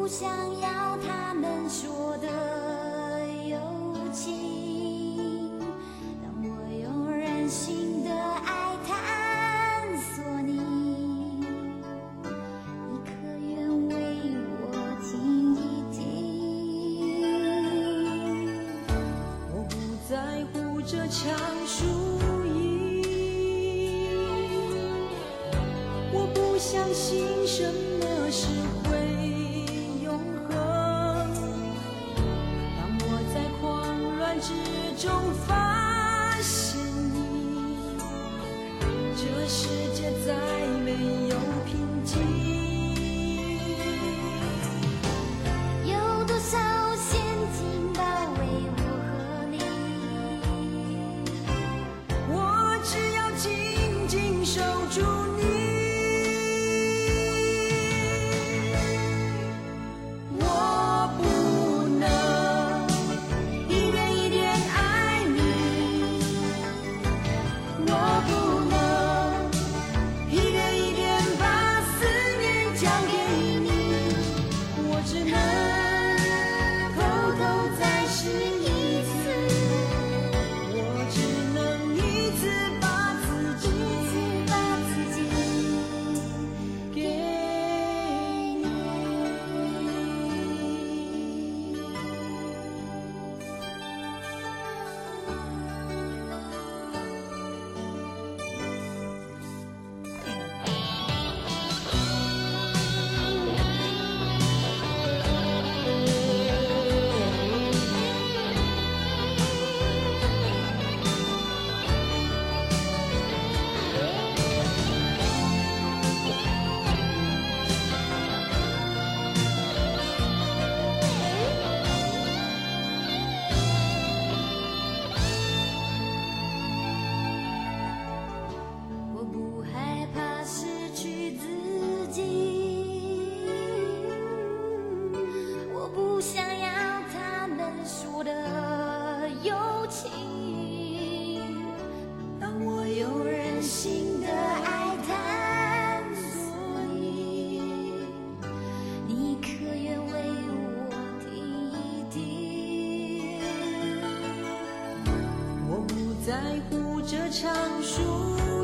想要他们说的友情。当我用任性的爱探索你，你可愿为我听一听？ 我不在乎这场输赢，我不相信什么是会永恒。当我在狂乱之中发现你，这世界再没有平静。 有多少陷阱包围我和你？ 我只要紧紧守住你。我不能一点一点爱你，我不能一点一点把思念交给你，我只能偷偷再试一次，我只能一次把自己给你。 我不害怕失去自己，我不想要他们说的友情。当我用任性的爱探索你，你可愿为我听一听？ 我不在乎这场输